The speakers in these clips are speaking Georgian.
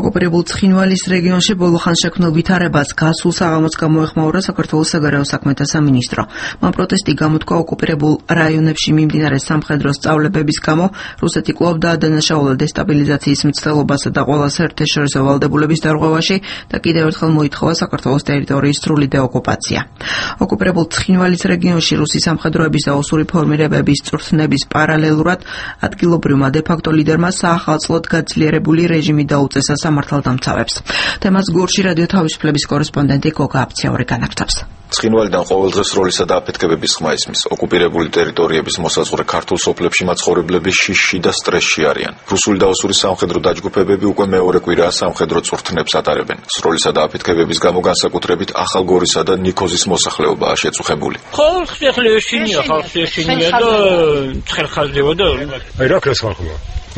ოკუპირებულ ცხინვალის რეგიონში ბოლო ხანს შექმნილ ვითარებას გასულ საღამოს გამოეხმაურა საქართველოს საგარეო საქმეთა სამინისტრო. მან პროტესტი გამოთქვა ოკუპირებულ რაიონებში მიმდინარე სამხედრო სწავლებების გამო, რუსეთი კვლავ დაადანაშაულა დესტაბილიზაციის მცდელობასა და ყველა საერთაშორისო ვალდებულების დარღვევაში და კიდევ ერთხელ მოითხოვა საქართველოს ტერიტორიის სრული დეოკუპაცია. ოკუპირებულ ცხინვალის რეგიონში რუსი სამხედროების და ოსური ფორმირებების წვრთნების პარალელურად ადგილობრივმა დე-ფაქტო ლიდერმა საახალწლოდ გაძლიერებული რეჟიმი დაუწესა სამართალდამცავებს. თემას გორში რადიო თავისუფლების კორესპონდენტი გოგა აფციაური განაგრძობს. ცხინვალიდან ყოველდღეს როლისა და აფეთქებების ხმა ისმის. ოკუპირებული ტერიტორიების მოსაზღვრე ქართულ სოფლებში მაცხოვრებლები შიშში და სტრესში არიან. რუსული და ოსური სამხედრო დაჯგუფებები უკვე მეორე კვირაა სამხედრო წვრთნებს ატარებენ. სროლისა და აფეთქებების გამო განსაკუთრებით ახალგორისა და ნიქოზის მოსახლეობაა შეწუხებული. ხალხი და ცხელხაზდება და აი რა ქრეს ხალხობა.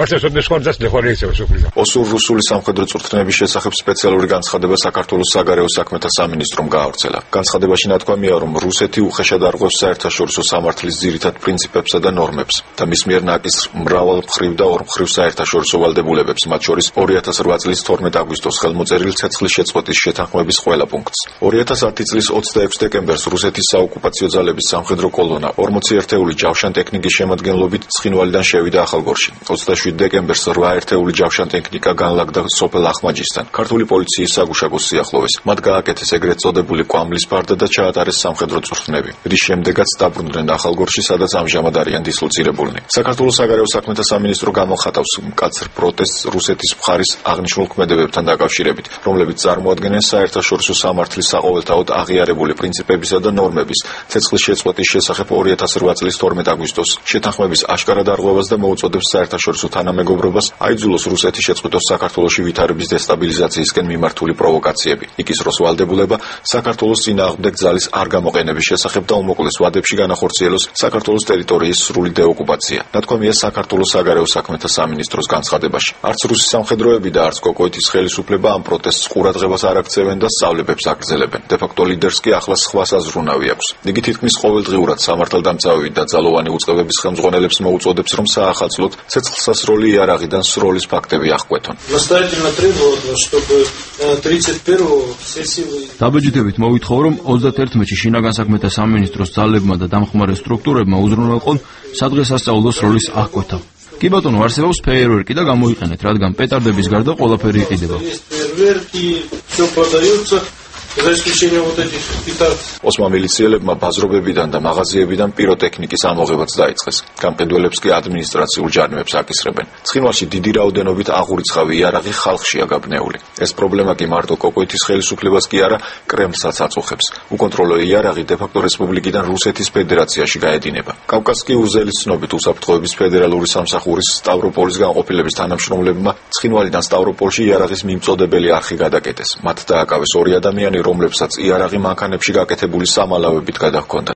ოსურ-რუსული სამხედრო წვრთნების შესახებ სპეციალური განცხადება საქართველოს საგარეო საქმეთა სამინისტრომ გაავრცელა. განცხადებაში ნათქვამია, რომ რუსეთი უხეშად არღვევს საერთაშორისო სამართლის ძირითად პრინციპებსა და ნორმებს და მის მიერ ნაკის მრავალმხრივ და ორმხრივ საერთაშორისო ვალდებულებებს, მათ შორის 2008 წლის 12 აგვისტოს ხელმოწერილ ცეცხლის შეწყვეტის შეთანხმების ყველა პუნქტს. 2010 წლის 26 დეკემბერს რუსეთის საოკუპაციო ძალების სამხედრო კოლონა 40 ერთეული ჯავშან ტექნიკის შემადგენლობით ცხინვალიდან შევიდა ახალგორში. 7 დეკემბერს 8 ერთეული ჯავშან ტექნიკა განლაგდა სოფელ ახმაჯისთან. ქართული პოლიციის საგუშაგოს სიახლოვეს. მათ გააკეთეს ეგრეთ წოდებული კვამლის ფარდა და ჩაატარეს სამხედრო წვრთნები, რის შემდეგაც დაბრუნდნენ ახალგორში, სადაც ამჟამად არიან დისლოცირებულნი. საქართველოს საგარეო საქმეთა სამინისტრო გამოხატავს მკაცრ პროტესტს რუსეთის მხარის აღნიშნულ ქმედებებთან დაკავშირებით, რომლებიც წარმოადგენენ საერთაშორისო სამართლის საყოველთაოდ აღიარებული პრინციპებისა და ნორმების ცეცხლის შეწყვეტის შესახებ 2008 წლის 12 აგვისტოს შეთანხმების აშკარად არღვევას და მოუწოდებს საერთაშორისო თანამეგობრობას აიძულოს რუსეთი შეწყვიტოს საქართველოში ვითარების დესტაბილიზაციისკენ მიმართული პროვოკაციები. იკისროს ვალდებულება საქართველოს წინააღმდეგ ძალის არ გამოყენების შესახებ და უმოკლეს ვადებში განახორციელოს საქართველოს ტერიტორიის სრული დეოკუპაცია. ნათქვამია საქართველოს საგარეო საქმეთა სამინისტროს განცხადებაში. არც რუსი სამხედროები და არც კოკოეთის ხელისუფლება ამ პროტესტს ყურადღებას არ აქცევენ და სწავლებებს აგრძელებენ. დე-ფაქტო ლიდერს კი ახლა სხვა საზრუნავი აქვს. იგი თითქმის ყოველდღიურად სამართალდამცავი და ძალოვანი უწყებების ხელმძღვანელებს მოუწოდებს, რომ საახალწლოდ ცეცხლსასროლი იარაღიდან სროლის ფაქტები აღკვეთონ. დაბეჭდებით მოვითხოვ, რომ 31-ში შინაგან საქმეთა სამინისტროს ძალებმა და დამხმარე სტრუქტურებმა უზრუნველყონ სადღესასწაულო სროლის აღკვეთა. კი ბატონო, არსებობს ფეიერვერკი და გამოიყენეთ, რადგან პეტარდების გარდა ყველაფერი იყიდება. ოსმა მილიციელებმა ბაზრობებიდან და მაღაზიებიდან პიროტექნიკის ამოღებაც დაიწყეს. გამყიდველებს კი ადმინისტრაციულ ჯარიმებს აკისრებენ. ცხინვალში დიდი რაოდენობით აღურიცხავი იარაღი ხალხშია გაბნეული. ეს პრობლემა კი მარტო კოკოეთის ხელისუფლებას კი არა, კრემლსაც აწუხებს. უკონტროლო იარაღი დე-ფაქტო რესპუბლიკიდან რუსეთის ფედერაციაში გაედინება. კავკასკი უზელის ცნობით უსაფრთხოების ფედერალური სამსახურის სტავროპოლის განყოფილების თანამშრომლებმა ცხინვალიდან სტავროპოლში იარაღის მიმწოდებელი არხი გადაკეტეს. მათ დააკავეს 2 ადამიანი, რომლებსაც იარაღი მანქანებში გაკეთებული სამალავებით გადაჰქონდათ.